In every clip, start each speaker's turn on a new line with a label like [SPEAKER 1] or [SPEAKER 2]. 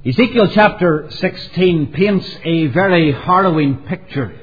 [SPEAKER 1] Ezekiel chapter 16 paints a very harrowing picture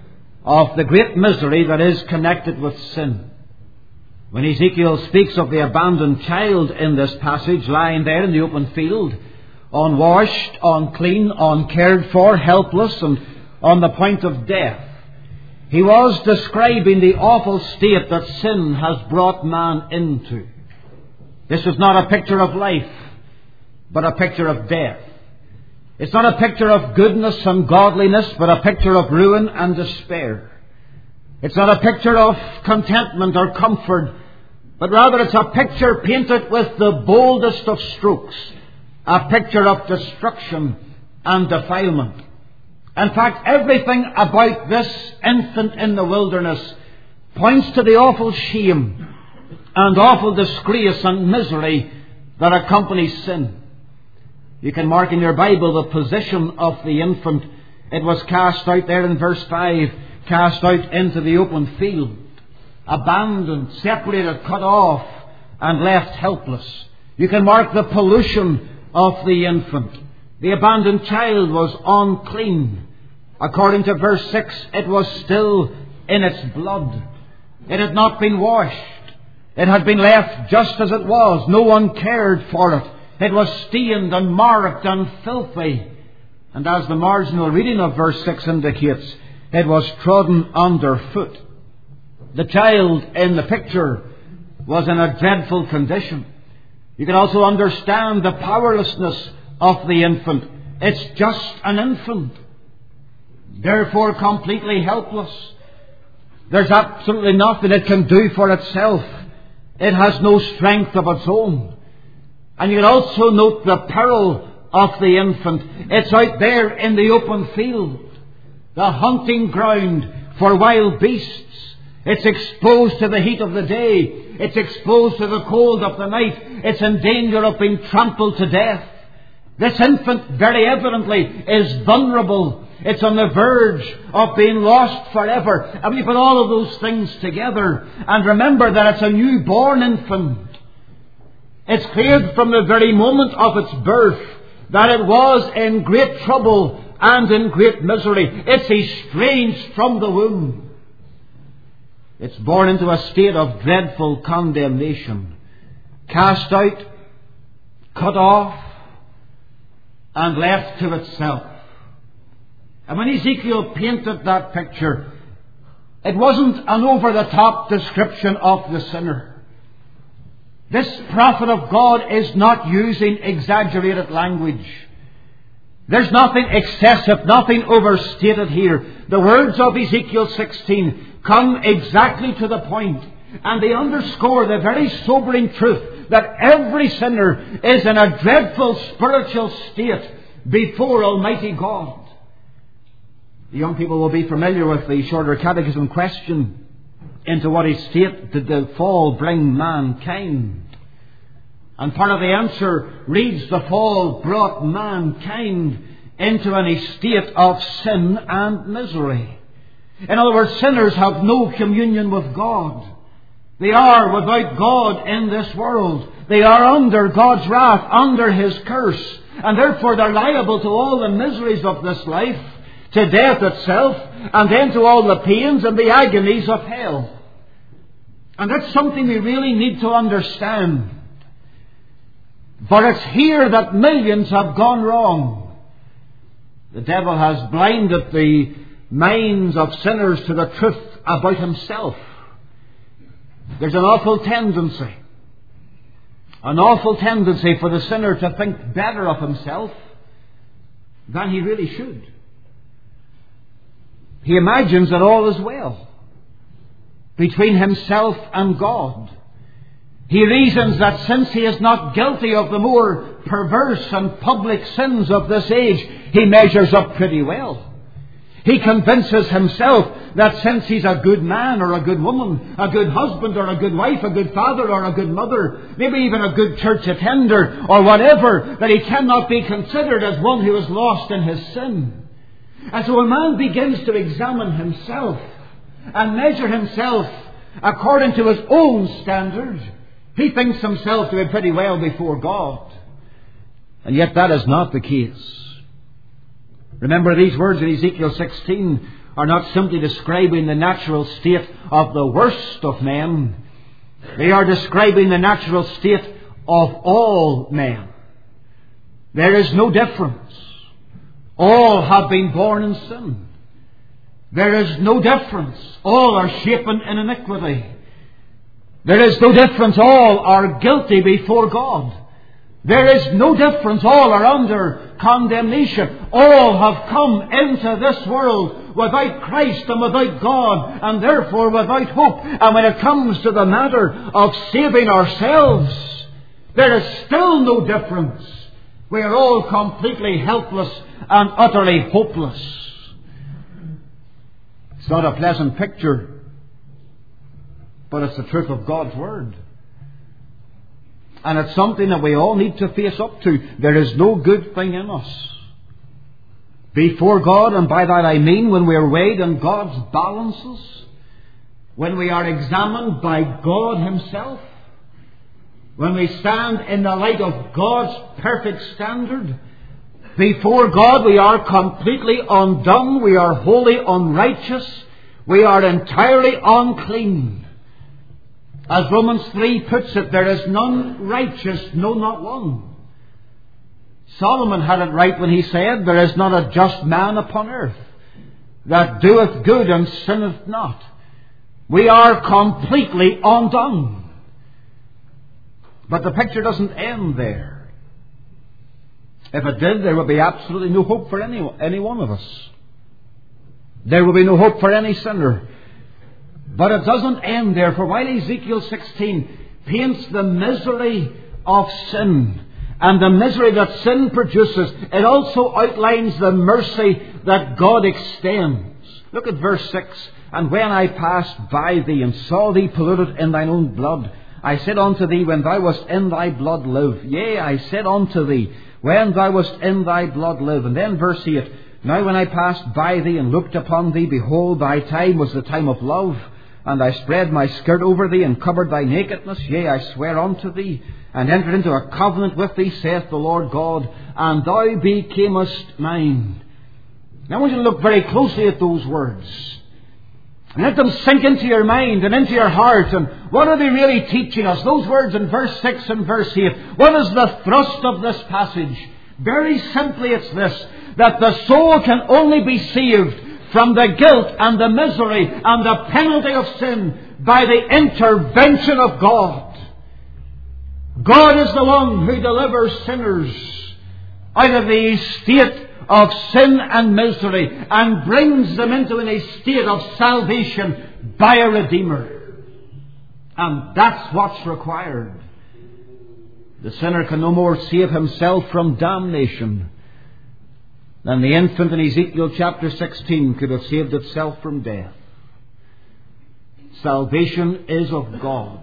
[SPEAKER 1] of the great misery that is connected with sin. When Ezekiel speaks of the abandoned child in this passage, lying there in the open field, unwashed, unclean, uncared for, helpless, and on the point of death, he was describing the awful state that sin has brought man into. This is not a picture of life, but a picture of death. It's not a picture of goodness and godliness, but a picture of ruin and despair. It's not a picture of contentment or comfort, but rather it's a picture painted with the boldest of strokes, a picture of destruction and defilement. In fact, everything about this infant in the wilderness points to the awful shame and awful disgrace and misery that accompanies sin. You can mark in your Bible the position of the infant. It was cast out there in verse 5, cast out into the open field, abandoned, separated, cut off, and left helpless. You can mark the pollution of the infant. The abandoned child was unclean. According to verse 6, it was still in its blood. It had not been washed. It had been left just as it was. No one cared for it. It was stained and marked and filthy. And as the marginal reading of verse 6 indicates, it was trodden underfoot. The child in the picture was in a dreadful condition. You can also understand the powerlessness of the infant. It's just an infant, therefore completely helpless. There's absolutely nothing it can do for itself. It has no strength of its own. And you can also note the peril of the infant. It's out there in the open field, the hunting ground for wild beasts. It's exposed to the heat of the day. It's exposed to the cold of the night. It's in danger of being trampled to death. This infant very evidently is vulnerable. It's on the verge of being lost forever. And we put all of those things together and remember that it's a newborn infant. It's clear from the very moment of its birth that it was in great trouble and in great misery. It's estranged from the womb. It's born into a state of dreadful condemnation, cast out, cut off, and left to itself. And when Ezekiel painted that picture, it wasn't an over-the-top description of the sinner. This prophet of God is not using exaggerated language. There's nothing excessive, nothing overstated here. The words of Ezekiel 16 come exactly to the point, and they underscore the very sobering truth that every sinner is in a dreadful spiritual state before Almighty God. The young people will be familiar with the shorter catechism question, into what state did the fall bring mankind? And part of the answer reads, the fall brought mankind into a state of sin and misery. In other words, sinners have no communion with God. They are without God in this world. They are under God's wrath, under His curse. And therefore they're liable to all the miseries of this life, to death itself, and then to all the pains and the agonies of hell. And that's something we really need to understand. For it's here that millions have gone wrong. The devil has blinded the minds of sinners to the truth about himself. There's an awful tendency for the sinner to think better of himself than he really should. He imagines that all is well between himself and God. He reasons that since he is not guilty of the more perverse and public sins of this age, he measures up pretty well. He convinces himself that since he's a good man or a good woman, a good husband or a good wife, a good father or a good mother, maybe even a good church attender or whatever, that he cannot be considered as one who is lost in his sin. And so a man begins to examine himself and measure himself according to his own standards. He thinks himself to be pretty well before God. And yet that is not the case. Remember, these words in Ezekiel 16 are not simply describing the natural state of the worst of men. They are describing the natural state of all men. There is no difference. All have been born in sin. There is no difference. All are shapen in iniquity. There is no difference. All are guilty before God. There is no difference. All are under condemnation. All have come into this world without Christ and without God, and therefore without hope. And when it comes to the matter of saving ourselves, there is still no difference. We are all completely helpless and utterly hopeless. It's not a pleasant picture, but it's the truth of God's Word. And it's something that we all need to face up to. There is no good thing in us before God, and by that I mean when we are weighed in God's balances, when we are examined by God Himself, when we stand in the light of God's perfect standard. Before God we are completely undone, we are wholly unrighteous, we are entirely unclean. As Romans 3 puts it, there is none righteous, no, not one. Solomon had it right when he said, there is not a just man upon earth that doeth good and sinneth not. We are completely undone. But the picture doesn't end there. If it did, there would be absolutely no hope for any one of us. There would be no hope for any sinner. But it doesn't end there, for while Ezekiel 16 paints the misery of sin and the misery that sin produces, it also outlines the mercy that God extends. Look at verse 6. And when I passed by thee and saw thee polluted in thine own blood, I said unto thee, when thou wast in thy blood, live. Yea, I said unto thee, when thou wast in thy blood, live. And then verse 8. Now when I passed by thee and looked upon thee, behold, thy time was the time of love. And I spread my skirt over thee and covered thy nakedness. Yea, I swear unto thee and entered into a covenant with thee, saith the Lord God, and thou becamest mine. Now I want you to look very closely at those words. And let them sink into your mind and into your heart. And what are they really teaching us? Those words in verse 6 and verse 8. What is the thrust of this passage? Very simply it's this, that the soul can only be saved from the guilt and the misery and the penalty of sin by the intervention of God. God is the one who delivers sinners out of the state of sin and misery and brings them into a state of salvation by a Redeemer. And that's what's required. The sinner can no more save himself from damnation than the infant in Ezekiel chapter 16 could have saved itself from death. Salvation is of God.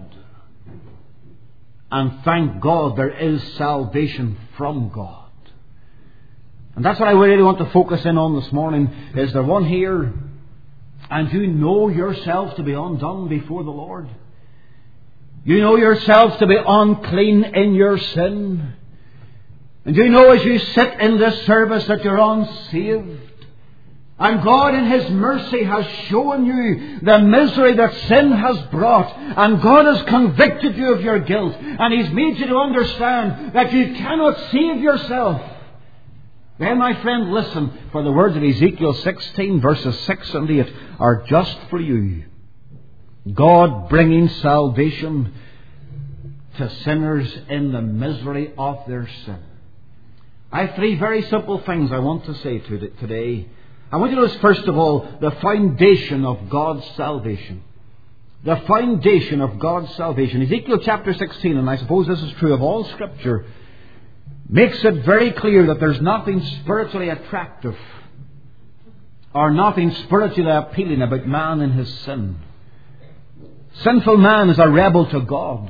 [SPEAKER 1] And thank God there is salvation from God. And that's what I really want to focus in on this morning. Is there one here, and you know yourselves to be undone before the Lord? You know yourselves to be unclean in your sin? And you know as you sit in this service that you're unsaved? And God in His mercy has shown you the misery that sin has brought. And God has convicted you of your guilt. And He's made you to understand that you cannot save yourself. Then, my friend, listen, for the words of Ezekiel 16, verses 6 and 8 are just for you. God bringing salvation to sinners in the misery of their sin. I have three very simple things I want to say today. I want you to notice, first of all, the foundation of God's salvation. The foundation of God's salvation. Ezekiel chapter 16, and I suppose this is true of all Scripture, makes it very clear that there's nothing spiritually attractive or nothing spiritually appealing about man in his sin. Sinful man is a rebel to God.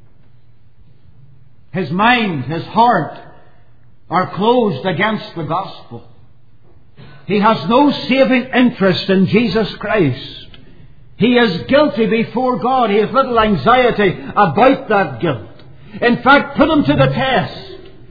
[SPEAKER 1] His mind, his heart are closed against the gospel. He has no saving interest in Jesus Christ. He is guilty before God. He has little anxiety about that guilt. In fact, put him to the test.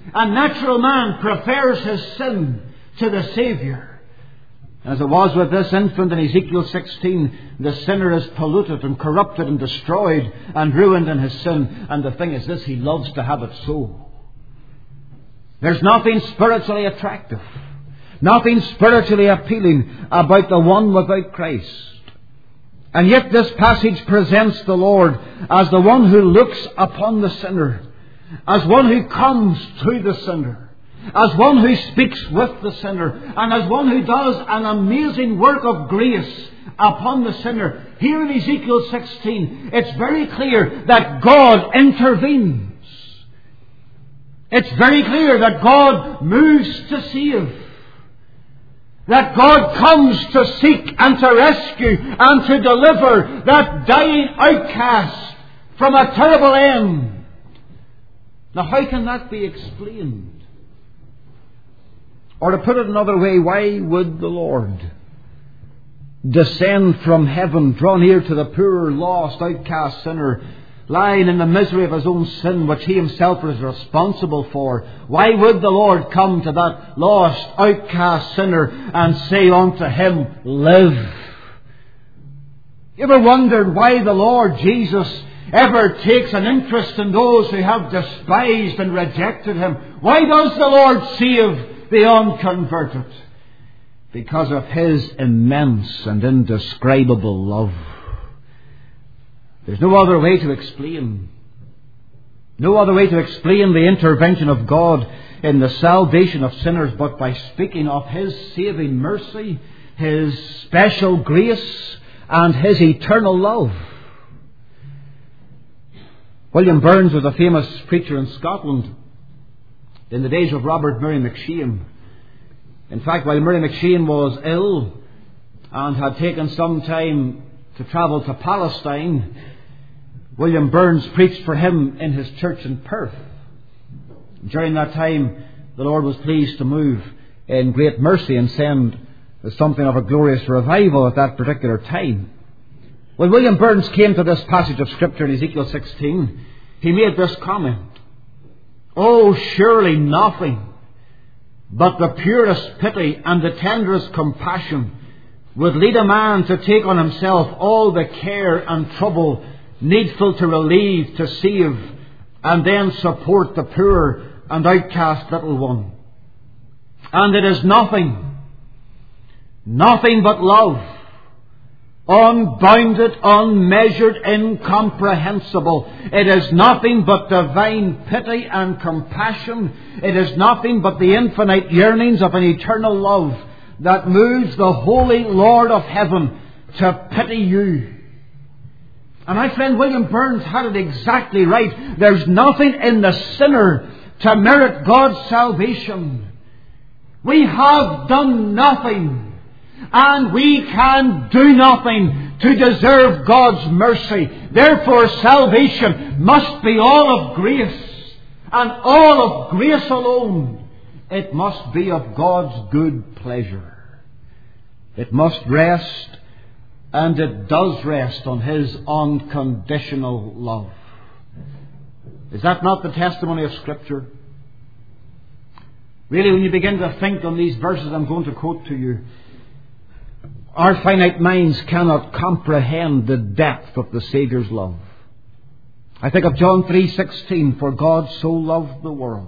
[SPEAKER 1] A natural man prefers his sin to the Saviour. As it was with this infant in Ezekiel 16, the sinner is polluted and corrupted and destroyed and ruined in his sin. And the thing is this, he loves to have it so. There's nothing spiritually attractive, nothing spiritually appealing about the one without Christ. And yet this passage presents the Lord as the one who looks upon the sinner, as one who comes to the sinner, as one who speaks with the sinner, and as one who does an amazing work of grace upon the sinner. Here in Ezekiel 16, it's very clear that God intervenes. It's very clear that God moves to save. That God comes to seek and to rescue and to deliver that dying outcast from a terrible end. Now, how can that be explained? Or to put it another way, why would the Lord descend from heaven, draw near to the poor, lost, outcast sinner, lying in the misery of his own sin, which he himself was responsible for? Why would the Lord come to that lost, outcast sinner and say unto him, live? You ever wondered why the Lord Jesus ever takes an interest in those who have despised and rejected him? Why does the Lord save the unconverted? Because of his immense and indescribable love. There's no other way to explain. No other way to explain the intervention of God in the salvation of sinners but by speaking of his saving mercy, his special grace, and his eternal love. William Burns was a famous preacher in Scotland in the days of Robert Murray McCheyne. In fact, while Murray McCheyne was ill and had taken some time to travel to Palestine, William Burns preached for him in his church in Perth. During that time, the Lord was pleased to move in great mercy and send something of a glorious revival at that particular time. When William Burns came to this passage of Scripture in Ezekiel 16, he made this comment: "Oh, surely nothing but the purest pity and the tenderest compassion would lead a man to take on himself all the care and trouble needful to relieve, to save, and then support the poor and outcast little one. And it is nothing but love, unbounded, unmeasured, incomprehensible. It is nothing but divine pity and compassion. It is nothing but the infinite yearnings of an eternal love that moves the holy Lord of heaven to pity you." And my friend William Burns had it exactly right. There's nothing in the sinner to merit God's salvation. We have done nothing, and we can do nothing to deserve God's mercy. Therefore, salvation must be all of grace, and all of grace alone. It must be of God's good pleasure. It must rest, and it does rest, on his unconditional love. Is that not the testimony of Scripture? Really, when you begin to think on these verses I'm going to quote to you, our finite minds cannot comprehend the depth of the Saviour's love. I think of John 3:16, "For God so loved the world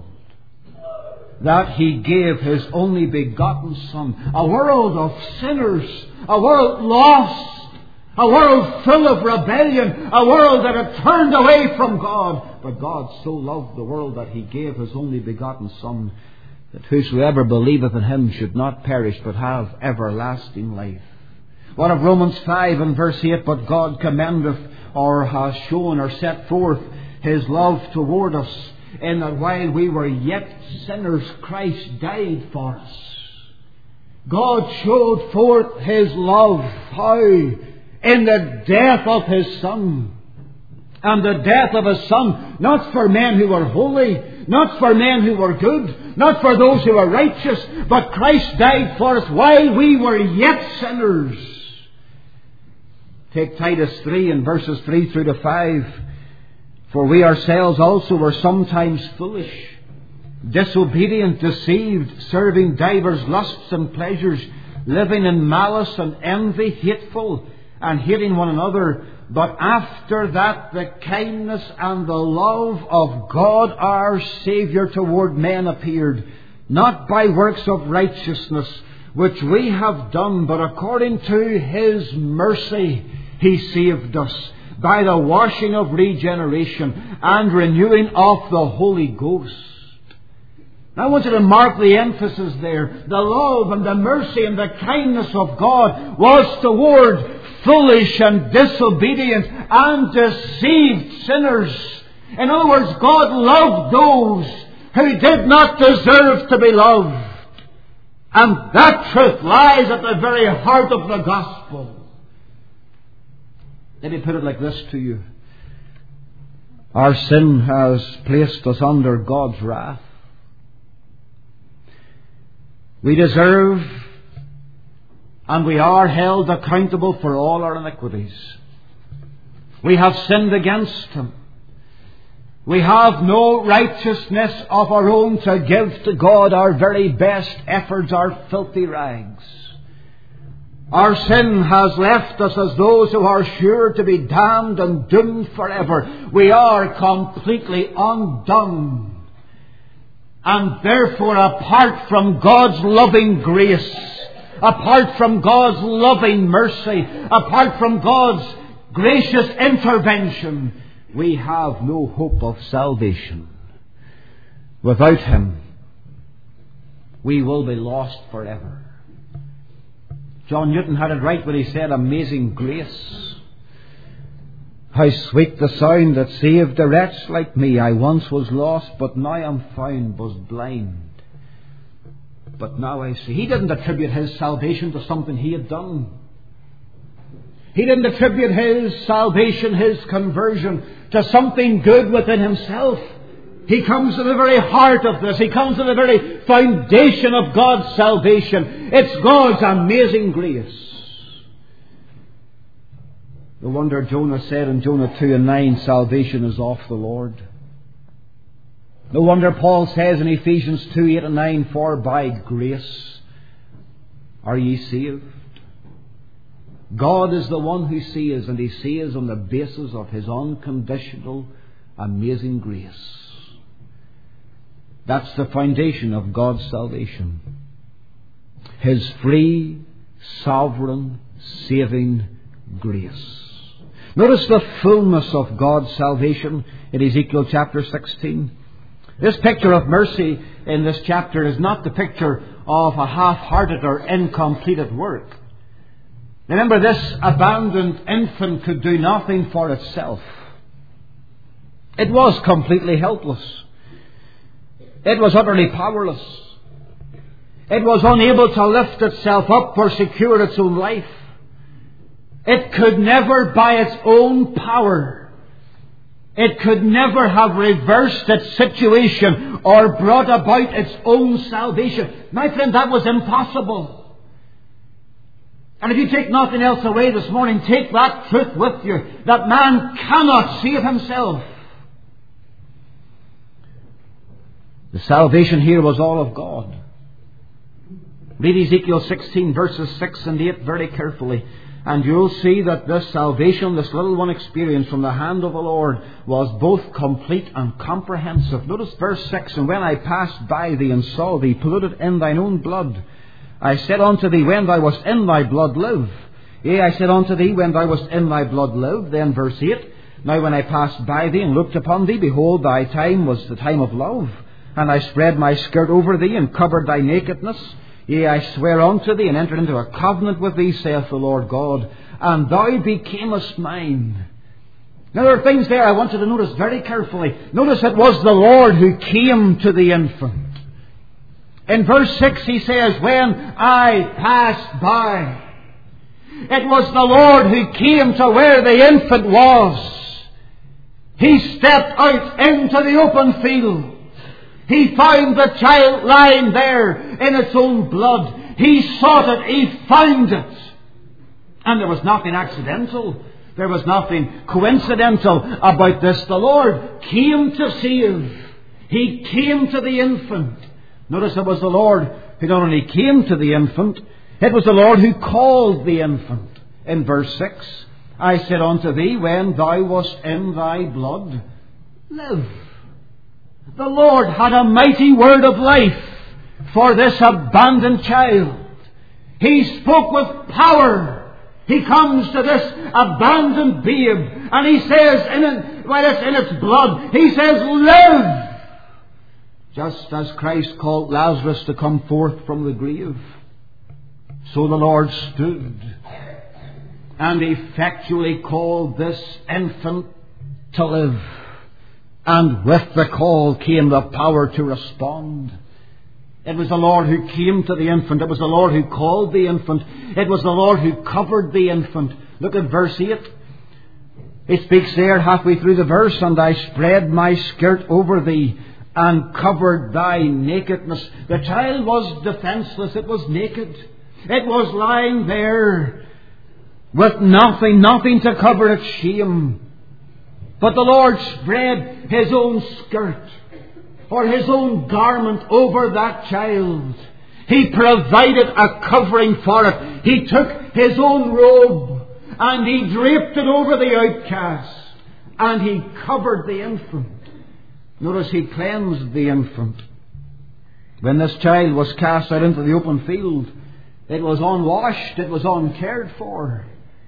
[SPEAKER 1] that He gave His only begotten Son." A world of sinners, a world lost, a world full of rebellion, a world that had turned away from God. But God so loved the world that He gave His only begotten Son, that whosoever believeth in Him should not perish but have everlasting life. What of Romans 5 and verse 8? "But God commendeth, or has shown, or set forth His love toward us, in that while we were yet sinners, Christ died for us." God showed forth His love. How? In the death of His Son. And the death of His Son, not for men who were holy, not for men who were good, not for those who were righteous, but Christ died for us while we were yet sinners. Take Titus 3 and verses 3 through to 5. "For we ourselves also were sometimes foolish, disobedient, deceived, serving divers lusts and pleasures, living in malice and envy, hateful, and hating one another. But after that, the kindness and the love of God our Saviour toward men appeared, not by works of righteousness which we have done, but according to His mercy He saved us, by the washing of regeneration and renewing of the Holy Ghost. Now I want you to mark the emphasis there. The love and the mercy and the kindness of God was toward foolish and disobedient and deceived sinners. In other words, God loved those who did not deserve to be loved. And that truth lies at the very heart of the gospel. Let me put it like this to you. Our sin has placed us under God's wrath. We deserve and we are held accountable for all our iniquities. We have sinned against Him. We have no righteousness of our own to give to God. Our very best efforts are filthy rags. Our sin has left us as those who are sure to be damned and doomed forever. We are completely undone. And therefore, apart from God's loving grace, apart from God's loving mercy, apart from God's gracious intervention, we have no hope of salvation. Without Him, we will be lost forever. John Newton had it right when he said, amazing grace. How sweet the sound that saved a wretch like me. I once was lost, but now am found, was blind, but now I see. He didn't attribute His salvation to something He had done. He didn't attribute His salvation, His conversion, to something good within Himself. He comes to the very heart of this. He comes to the very foundation of God's salvation. It's God's amazing grace. No wonder Jonah said in Jonah 2:9, salvation is of the Lord. No wonder Paul says in Ephesians 2:8-9, for by grace are ye saved. God is the one who saves, and He saves on the basis of His unconditional, amazing grace. That's the foundation of God's salvation. His free, sovereign, saving grace. Notice the fullness of God's salvation in Ezekiel chapter 16. This picture of mercy in this chapter is not the picture of a half-hearted or incompleted work. Remember, this abandoned infant could do nothing for itself. It was completely helpless. It was utterly powerless. It was unable to lift itself up or secure its own life. It could never, by its own power, it could never have reversed its situation or brought about its own salvation. My friend, that was impossible. And if you take nothing else away this morning, take that truth with you, that man cannot save himself. The salvation here was all of God. Read Ezekiel 16 verses 6 and 8 very carefully, and you'll see that this salvation, this little one experienced from the hand of the Lord, was both complete and comprehensive. Notice verse 6, and when I passed by thee and saw thee polluted in thine own blood, I said unto thee, when thou wast in thy blood, live. Yea, I said unto thee, when thou wast in thy blood, live. Then verse 8, now when I passed by thee and looked upon thee, behold, thy time was the time of love. And I spread my skirt over thee and covered thy nakedness. Yea, I swear unto thee and entered into a covenant with thee, saith the Lord God, and thou becamest mine. Now there are things there I want you to notice very carefully. Notice it was the Lord who came to the infant. In verse 6 he says, when I passed by. It was the Lord who came to where the infant was. He stepped out into the open field. He found the child lying there in its own blood. He sought it. He found it. And there was nothing accidental. There was nothing coincidental about this. The Lord came to save. He came to the infant. Notice it was the Lord who not only came to the infant, it was the Lord who called the infant. In verse 6, I said unto thee, when thou wast in thy blood, live. The Lord had a mighty word of life for this abandoned child. He spoke with power. He comes to this abandoned babe and he says, while it's in its blood, he says, live. Just as Christ called Lazarus to come forth from the grave, so the Lord stood and effectually called this infant to live. And with the call came the power to respond. It was the Lord who came to the infant. It was the Lord who called the infant. It was the Lord who covered the infant. Look at verse 8. He speaks there halfway through the verse, and I spread my skirt over thee and covered thy nakedness. The child was defenseless. It was naked. It was lying there with nothing to cover its shame. But the Lord spread His own skirt or His own garment over that child. He provided a covering for it. He took His own robe and He draped it over the outcast and He covered the infant. Notice He cleansed the infant. When this child was cast out into the open field, it was unwashed, it was uncared for.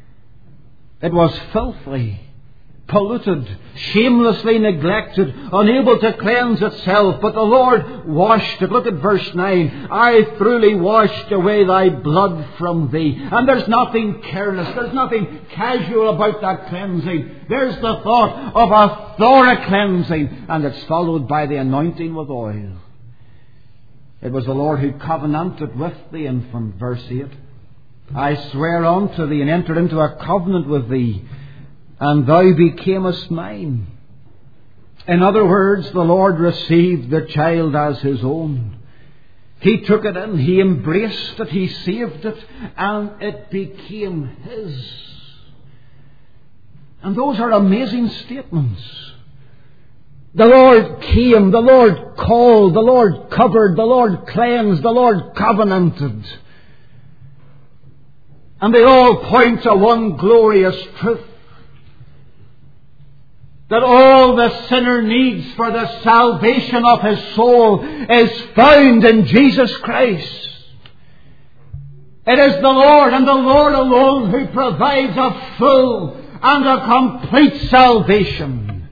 [SPEAKER 1] It was filthy, polluted, shamelessly neglected, unable to cleanse itself. But the Lord washed it. Look at verse 9. I thoroughly washed away thy blood from thee. And there's nothing careless, there's nothing casual about that cleansing. There's the thought of a thorough cleansing, and it's followed by the anointing with oil. It was the Lord who covenanted with the infant, verse 8. I swear unto thee and entered into a covenant with thee, and thou becamest mine. In other words, the Lord received the child as His own. He took it in, He embraced it, He saved it, and it became His. And those are amazing statements. The Lord came, the Lord called, the Lord covered, the Lord cleansed, the Lord covenanted. And they all point to one glorious truth. That all the sinner needs for the salvation of his soul is found in Jesus Christ. It is the Lord and the Lord alone who provides a full and a complete salvation.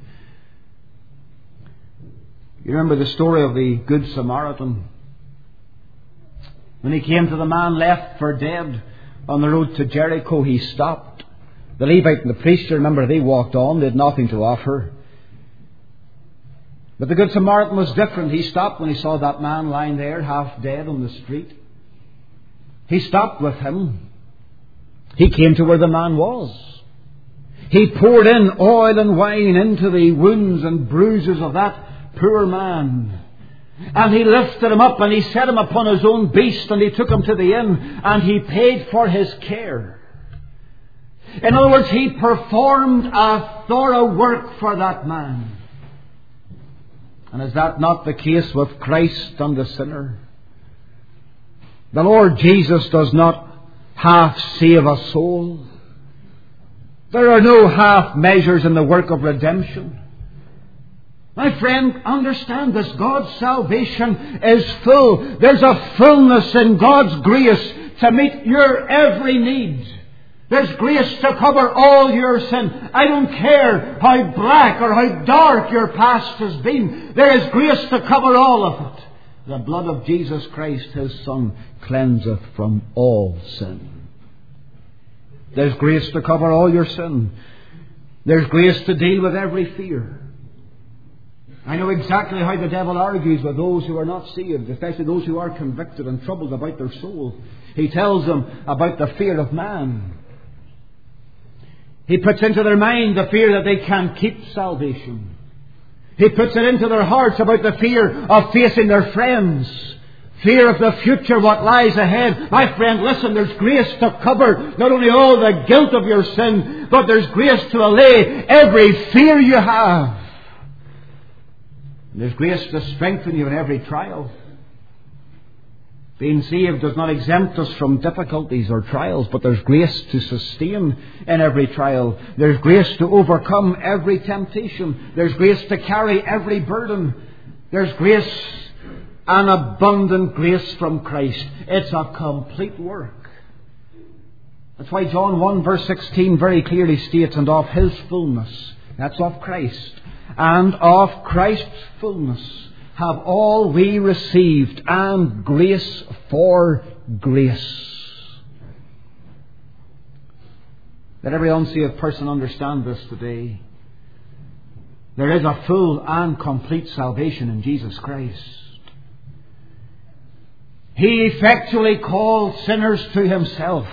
[SPEAKER 1] You remember the story of the Good Samaritan? When he came to the man left for dead on the road to Jericho, he stopped. The Levite and the priest, you remember, they walked on. They had nothing to offer. But the Good Samaritan was different. He stopped when he saw that man lying there, half dead on the street. He stopped with him. He came to where the man was. He poured in oil and wine into the wounds and bruises of that poor man. And he lifted him up and he set him upon his own beast and he took him to the inn and he paid for his care. In other words, he performed a thorough work for that man. And is that not the case with Christ and the sinner? The Lord Jesus does not half save a soul. There are no half measures in the work of redemption. My friend, understand this. God's salvation is full. There's a fullness in God's grace to meet your every need. There's grace to cover all your sin. I don't care how black or how dark your past has been. There is grace to cover all of it. The blood of Jesus Christ, His Son, cleanseth from all sin. There's grace to cover all your sin. There's grace to deal with every fear. I know exactly how the devil argues with those who are not saved, especially those who are convicted and troubled about their soul. He tells them about the fear of man. He puts into their mind the fear that they can't keep salvation. He puts it into their hearts about the fear of facing their friends. Fear of the future, what lies ahead. My friend, listen, there's grace to cover not only all the guilt of your sin, but there's grace to allay every fear you have. There's grace to strengthen you in every trial. Being saved does not exempt us from difficulties or trials, but there's grace to sustain in every trial. There's grace to overcome every temptation. There's grace to carry every burden. There's grace, an abundant grace from Christ. It's a complete work. That's why John 1 verse 16 very clearly states, and of His fullness, that's of Christ, and of Christ's fullness have all we received, and grace for grace. Let every unsaved person understand this today. There is a full and complete salvation in Jesus Christ. He effectually called sinners to Himself.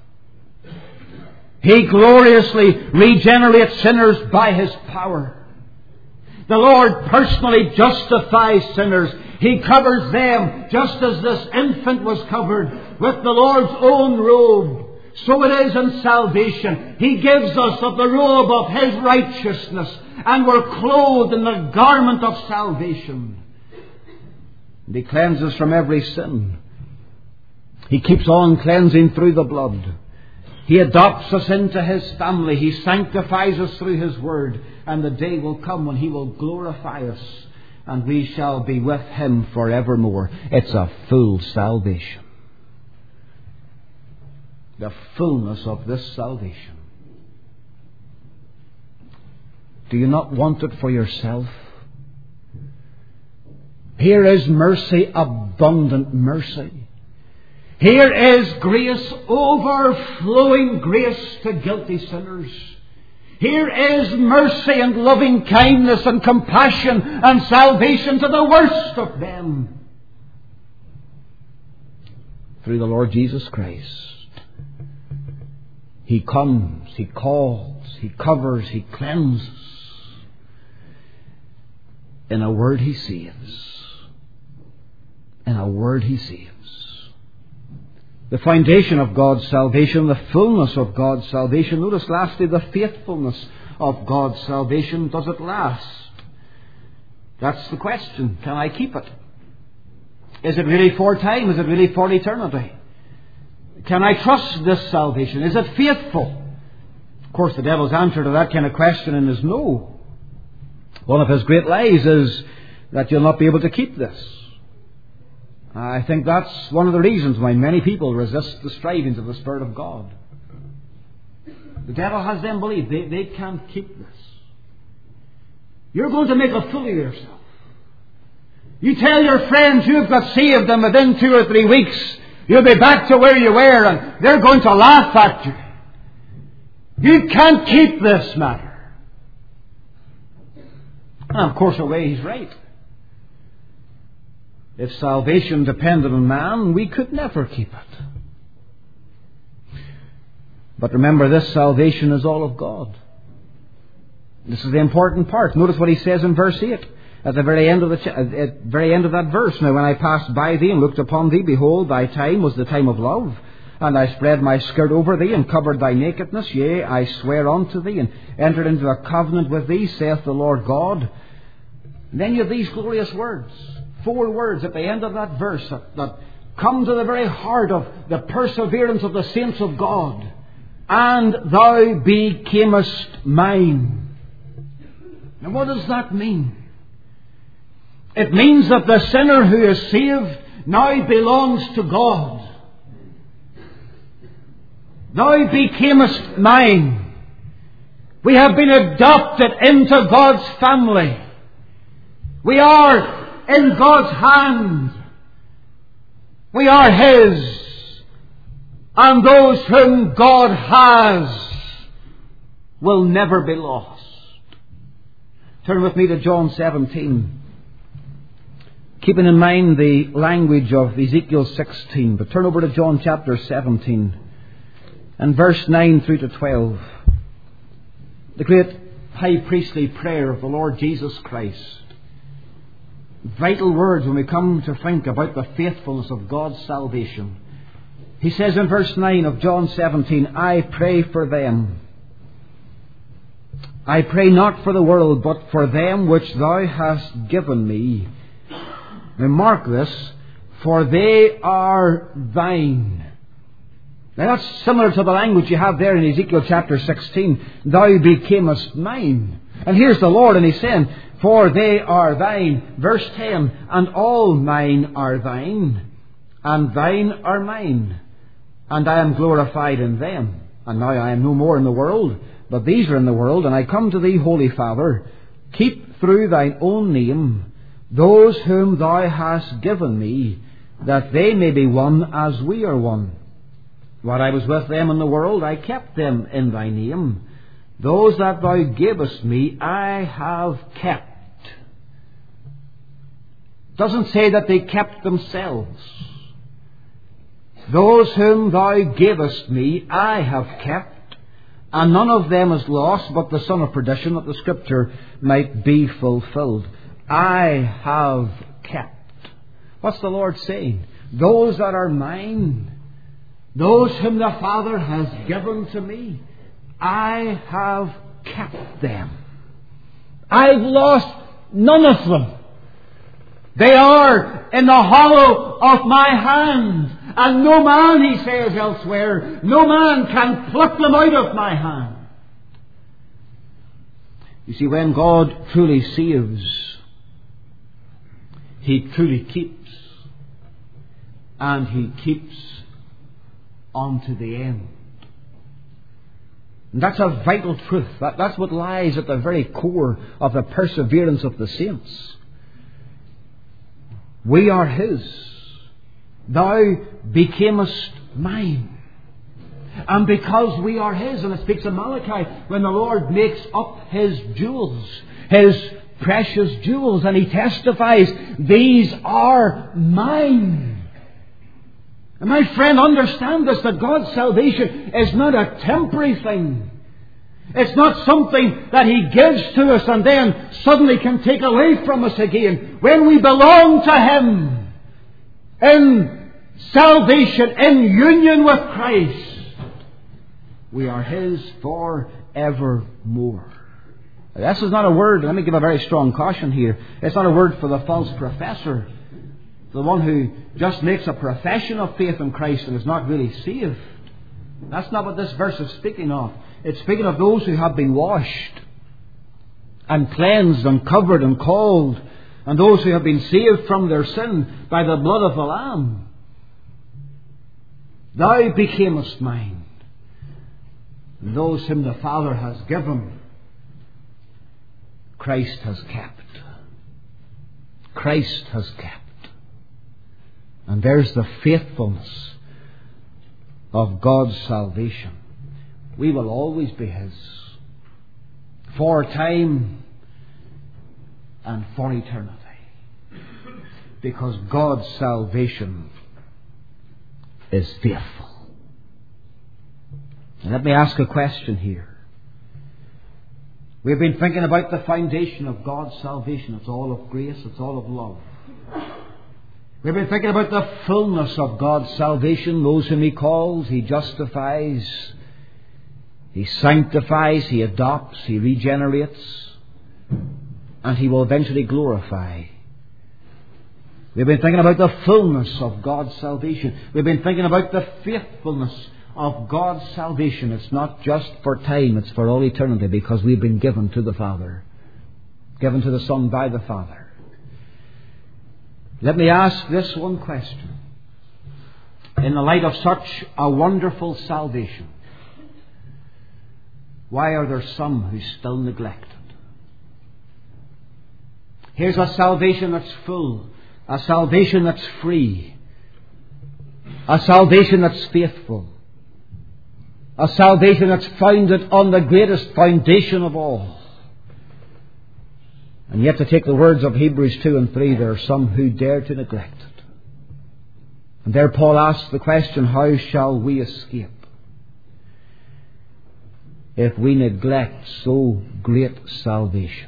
[SPEAKER 1] He gloriously regenerates sinners by His power. The Lord personally justifies sinners. He covers them just as this infant was covered with the Lord's own robe. So it is in salvation. He gives us of the robe of His righteousness, and we're clothed in the garment of salvation. And He cleanses from every sin. He keeps on cleansing through the blood. He adopts us into His family. He sanctifies us through His word. And the day will come when He will glorify us, and we shall be with Him forevermore. It's a full salvation. The fullness of this salvation. Do you not want it for yourself? Here is mercy, abundant mercy. Here is grace, overflowing grace to guilty sinners. Here is mercy and loving kindness and compassion and salvation to the worst of men. Through the Lord Jesus Christ. He comes, He calls, He covers, He cleanses. In a word He saves. In a word He saves. The foundation of God's salvation, the fullness of God's salvation. Notice lastly, the faithfulness of God's salvation. Does it last? That's the question. Can I keep it? Is it really for time? Is it really for eternity? Can I trust this salvation? Is it faithful? Of course, the devil's answer to that kind of question is no. One of his great lies is that you'll not be able to keep this. I think that's one of the reasons why many people resist the strivings of the Spirit of God. The devil has them believe they can't keep this. You're going to make a fool of yourself. You tell your friends you've got saved, and within 2 or 3 weeks you'll be back to where you were, and they're going to laugh at you. You can't keep this matter. And of course, away he's right. If salvation depended on man, we could never keep it. But remember, this salvation is all of God. This is the important part. Notice what he says in verse 8, at the very end of that verse. Now, when I passed by thee and looked upon thee, behold, thy time was the time of love. And I spread my skirt over thee and covered thy nakedness. Yea, I swear unto thee and entered into a covenant with thee, saith the Lord God. And then you have these glorious words. 4 words at the end of that verse that come to the very heart of the perseverance of the saints of God. And thou becamest mine. Now what does that mean? It means that the sinner who is saved now belongs to God. Thou becamest mine. We have been adopted into God's family. We are in God's hand. We are His. And those whom God has will never be lost. Turn with me to John 17. Keeping in mind the language of Ezekiel 16. But turn over to John chapter 17. And verse 9 through to 12. The great high priestly prayer of the Lord Jesus Christ. Vital words when we come to think about the faithfulness of God's salvation. He says in verse 9 of John 17, I pray for them I pray not for the world, but for them which thou hast given me. Now mark this, for they are thine. Now that's similar to the language you have there in Ezekiel chapter 16. Thou becamest mine. And here's the Lord, and He's saying, for they are thine. Verse 10, and all mine are thine, and thine are mine, and I am glorified in them. And now I am no more in the world, but these are in the world, and I come to thee, Holy Father. Keep through thine own name those whom thou hast given me, that they may be one as we are one. While I was with them in the world, I kept them in thy name. Those that thou gavest me, I have kept. It doesn't say that they kept themselves. Those whom thou gavest me, I have kept, and none of them is lost, but the son of perdition, that the Scripture might be fulfilled. I have kept. What's the Lord saying? Those that are mine, those whom the Father has given to me, I have kept them. I've lost none of them. They are in the hollow of my hand. And no man, he says elsewhere, no man can pluck them out of my hand. You see, when God truly saves, He truly keeps. And He keeps unto the end. And that's a vital truth. That's what lies at the very core of the perseverance of the saints. We are His. Thou becamest mine. And because we are His, and it speaks of Malachi, when the Lord makes up His jewels, His precious jewels, and He testifies, these are mine. And my friend, understand this, that God's salvation is not a temporary thing. It's not something that He gives to us and then suddenly can take away from us again. When we belong to Him in salvation, in union with Christ, we are His forevermore. This is not a word, let me give a very strong caution here. It's not a word for the false professor, the one who just makes a profession of faith in Christ and is not really saved. That's not what this verse is speaking of. It's speaking of those who have been washed and cleansed and covered and called, and those who have been saved from their sin by the blood of the Lamb. Thou becamest mine. And those whom the Father has given, Christ has kept. Christ has kept. And there's the faithfulness of God's salvation. We will always be His, for time and for eternity, because God's salvation is faithful. And let me ask a question here. We've been thinking about the foundation of God's salvation. It's all of grace, it's all of love. We've been thinking about the fullness of God's salvation. Those whom He calls, He justifies, He sanctifies, He adopts, He regenerates, and He will eventually glorify. We've been thinking about the fullness of God's salvation. We've been thinking about the faithfulness of God's salvation. It's not just for time, it's for all eternity, because we've been given to the Father, given to the Son by the Father. Let me ask this one question. In the light of such a wonderful salvation, why are there some who still neglect it? Here's a salvation that's full, a salvation that's free, a salvation that's faithful, a salvation that's founded on the greatest foundation of all. And yet, to take the words of Hebrews 2 and 3, there are some who dare to neglect it. And there Paul asks the question, how shall we escape if we neglect so great salvation?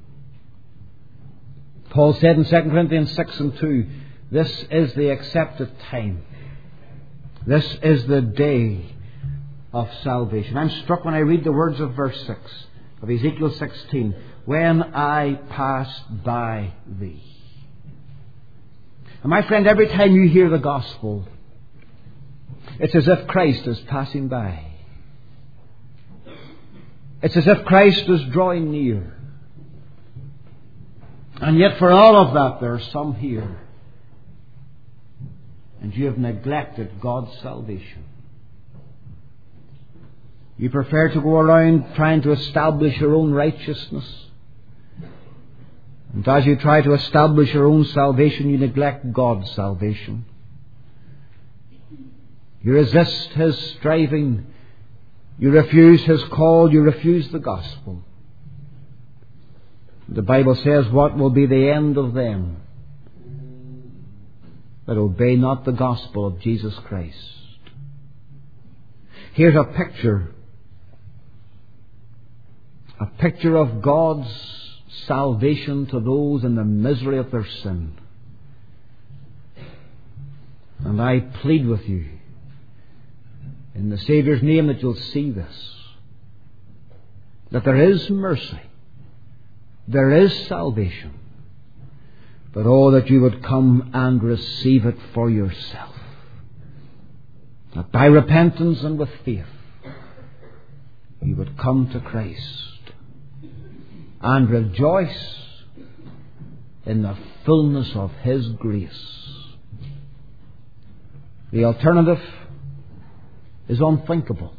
[SPEAKER 1] Paul said in 2 Corinthians 6 and 2, this is the accepted time. This is the day of salvation. I'm struck when I read the words of verse 6. of Ezekiel 16. When I passed by thee. And my friend, every time you hear the gospel, it's as if Christ is passing by. It's as if Christ is drawing near. And yet for all of that, there are some here. And you have neglected God's salvation. You prefer to go around trying to establish your own righteousness. And as you try to establish your own salvation, you neglect God's salvation. You resist His striving. You refuse His call. You refuse the gospel. The Bible says, what will be the end of them that obey not the gospel of Jesus Christ? Here's a picture of God's salvation to those in the misery of their sin. And I plead with you, in the Saviour's name, that you'll see this. That there is mercy. There is salvation. But oh, that you would come and receive it for yourself. That by repentance and with faith, you would come to Christ and rejoice in the fullness of His grace. The alternative is unthinkable.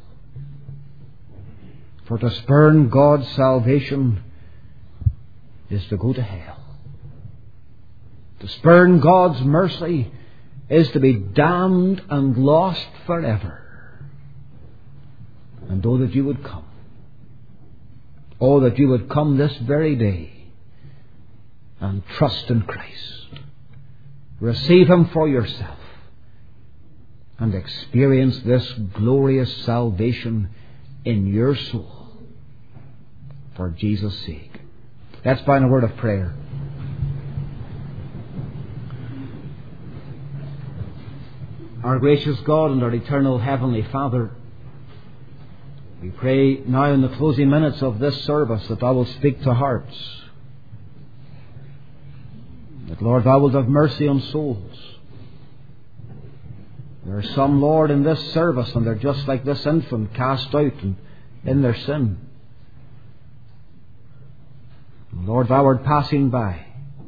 [SPEAKER 1] For to spurn God's salvation is to go to hell. To spurn God's mercy is to be damned and lost forever. And oh, that you would come. Oh, that you would come this very day and trust in Christ. Receive Him for yourself and experience this glorious salvation in your soul for Jesus' sake. Let's bow in a word of prayer. Our gracious God and our eternal Heavenly Father, we pray now in the closing minutes of this service that Thou wilt speak to hearts. That, Lord, Thou wilt have mercy on souls. There are some, Lord, in this service, and they're just like this infant, cast out in their sin. Lord, Thou art passing by.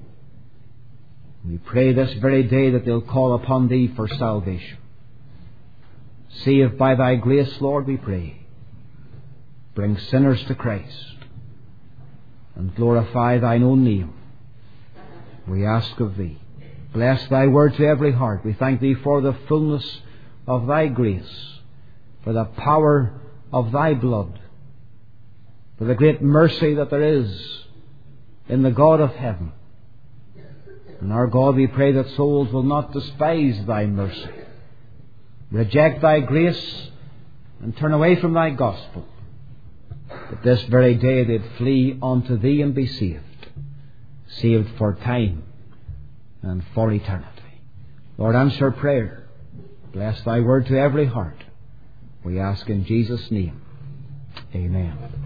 [SPEAKER 1] We pray this very day that they'll call upon Thee for salvation. See if by Thy grace, Lord, we pray, bring sinners to Christ and glorify Thine own name. We ask of Thee. Bless Thy word to every heart. We thank Thee for the fullness of Thy grace, for the power of Thy blood, for the great mercy that there is in the God of heaven. And our God, we pray that souls will not despise Thy mercy, reject Thy grace, and turn away from Thy gospel. But this very day they'd flee unto Thee and be saved. Saved for time and for eternity. Lord, answer prayer. Bless Thy word to every heart. We ask in Jesus' name. Amen.